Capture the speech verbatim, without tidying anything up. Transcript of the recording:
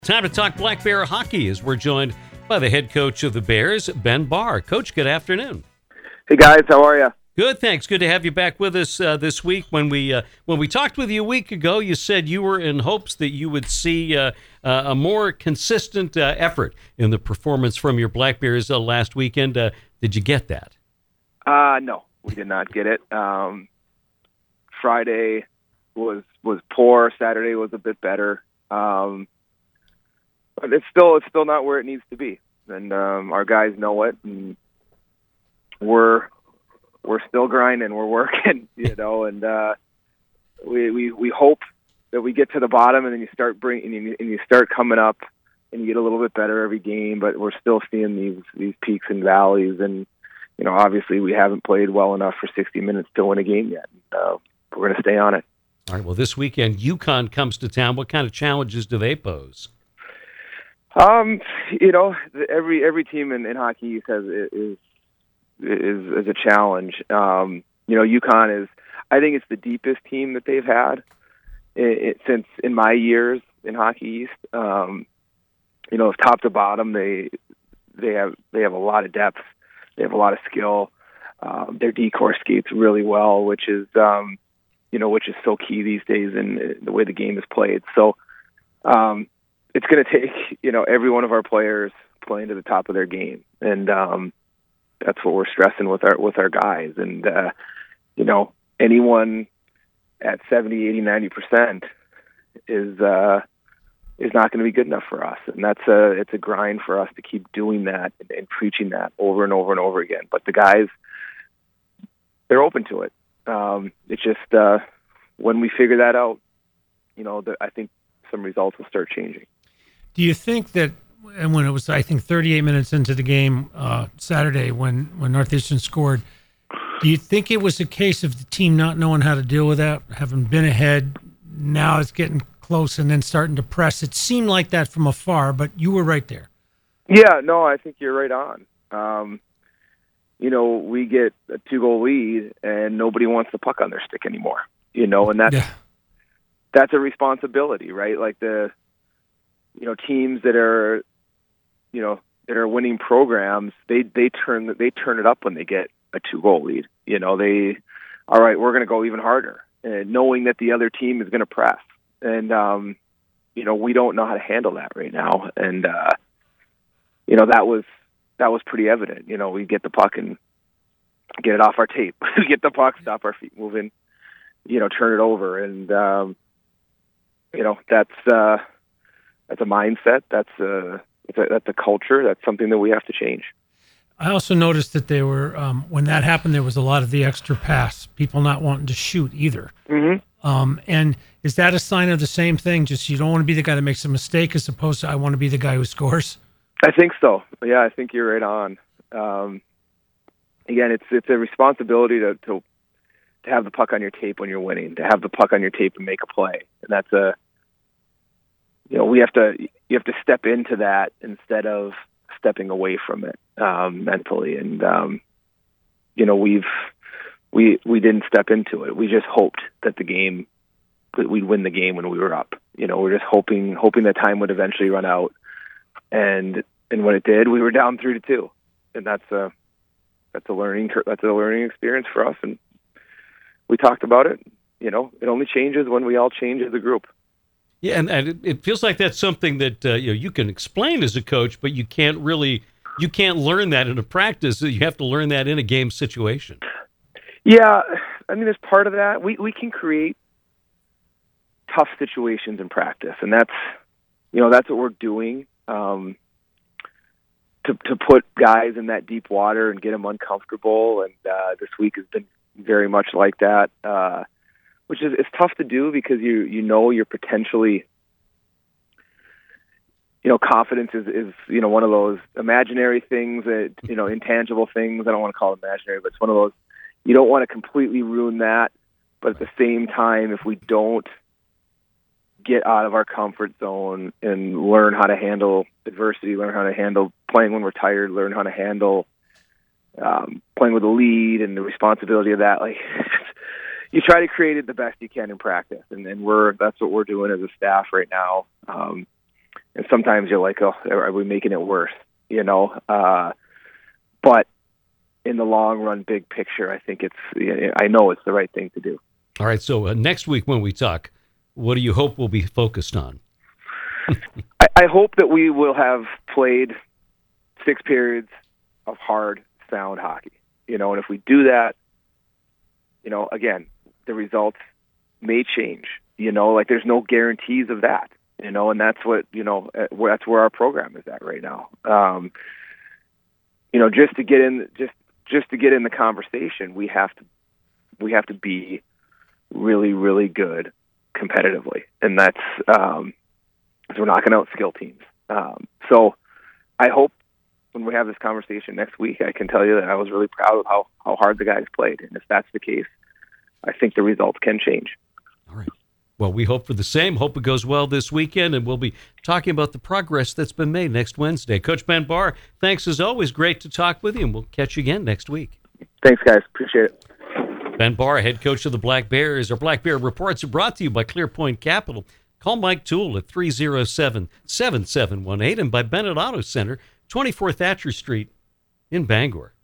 Time to talk Black Bear hockey as we're joined by the head coach of the Bears, Ben Barr. Coach, good afternoon. Hey guys, how are you? Good, thanks. Good to have you back with us uh, this week. When we uh, when we talked with you a week ago, you said you were in hopes that you would see uh, uh, a more consistent uh, effort in the performance from your Black Bears uh, last weekend. Uh, did you get that? Uh, no, we did not get it. Um, Friday was was poor. Saturday was a bit better. Um, But it's still it's still not where it needs to be, and um, our guys know it. And we're we're still grinding, we're working, you know. And uh, we we we hope that we get to the bottom, and then you start bringing and you, and you start coming up, and you get a little bit better every game. But we're still seeing these these peaks and valleys, and you know, obviously we haven't played well enough for sixty minutes to win a game yet. Uh, we're going to stay on it. All right. Well, this weekend UConn comes to town. What kind of challenges do they pose? Um, you know, every every team in, in Hockey East has is is is a challenge. Um, you know, UConn is. I think it's the deepest team that they've had it, it, since in my years in Hockey East. Um, you know, top to bottom, they they have they have a lot of depth. They have a lot of skill. Um, their D-core skates really well, which is um, you know, which is so key these days in the way the game is played. So. Um, It's going to take, you know, every one of our players playing to the top of their game, and um, that's what we're stressing with our with our guys. And uh, you know, anyone at seventy, eighty, ninety percent is uh, is not going to be good enough for us, and that's a it's a grind for us to keep doing that and, and preaching that over and over and over again. But the guys, they're open to it. Um, it's just uh, when we figure that out, you know, the, I think some results will start changing. Do you think that, and when it was, I think, thirty-eight minutes into the game uh, Saturday when, when Northeastern scored, do you think it was a case of the team not knowing how to deal with that, having been ahead, now it's getting close and then starting to press? It seemed like that from afar, but you were right there. Yeah, no, I think you're right on. Um, you know, we get a two-goal lead, and nobody wants the puck on their stick anymore, you know, and that's, Yeah. that's a responsibility, right? Like the... You know, teams that are, you know, that are winning programs, they they turn they turn it up when they get a two goal lead. You know, they, all right, we're going to go even harder, and knowing that the other team is going to press, and um, you know, we don't know how to handle that right now, and uh, you know, that was that was pretty evident. You know, we get the puck and get it off our tape, we get the puck, stop our feet moving, you know, turn it over, and um, you know, that's. Uh, That's a mindset. That's a, it's a that's a culture. That's something that we have to change. I also noticed that they were, um, when that happened, there was a lot of the extra pass, people not wanting to shoot either. Mm-hmm. Um, and is that a sign of the same thing? Just you don't want to be the guy that makes a mistake as opposed to I want to be the guy who scores? I think so. Yeah, I think you're right on. Um, again, it's it's a responsibility to, to to have the puck on your tape when you're winning, to have the puck on your tape and make a play. And that's a You know, we have to you have to step into that instead of stepping away from it um, mentally. And um, you know, we've we we didn't step into it. We just hoped that the game that we'd win the game when we were up. You know, we're just hoping hoping that time would eventually run out. And and when it did, we were down three to two. And that's a that's a learning that's a learning experience for us. And we talked about it. You know, it only changes when we all change as a group. Yeah, and, and it, it feels like that's something that uh, you know you can explain as a coach, but you can't really you can't learn that in a practice. You have to learn that in a game situation. Yeah, I mean, as part of that, we we can create tough situations in practice, and that's you know that's what we're doing um, to to put guys in that deep water and get them uncomfortable. And uh, this week has been very much like that. Uh, Which is it's tough to do because you you know you're potentially, you know, confidence is, is you know one of those imaginary things that you know intangible things. I don't want to call it imaginary, but it's one of those you don't want to completely ruin that. But at the same time, if we don't get out of our comfort zone and learn how to handle adversity, learn how to handle playing when we're tired, learn how to handle um, playing with a lead and the responsibility of that, like. You try to create it the best you can in practice, and, and we're that's what we're doing as a staff right now. Um, and sometimes you're like, oh, are we making it worse? You know, uh, but in the long run, big picture, I think it's, I know it's the right thing to do. All right. So uh, next week when we talk, what do you hope we'll be focused on? I, I hope that we will have played six periods of hard, sound hockey. You know, and if we do that, you know, again, the results may change. You know, like there's no guarantees of that. You know, and that's what, you know, that's where our program is at right now. Um, you know, just to get in, just just to get in the conversation, we have to we have to be really, really good competitively, and that's um, we're knocking out skill teams. Um, so, I hope when we have this conversation next week, I can tell you that I was really proud of how how hard the guys played, and if that's the case, I think the results can change. All right. Well, we hope for the same. Hope it goes well this weekend, and we'll be talking about the progress that's been made next Wednesday. Coach Ben Barr, thanks as always. Great to talk with you, and we'll catch you again next week. Thanks, guys. Appreciate it. Ben Barr, head coach of the Black Bears. Our Black Bear Reports are brought to you by ClearPoint Capital. Call Mike Toole at three oh seven, seven seven one eight and by Bennett Auto Center, twenty-four Thatcher Street in Bangor.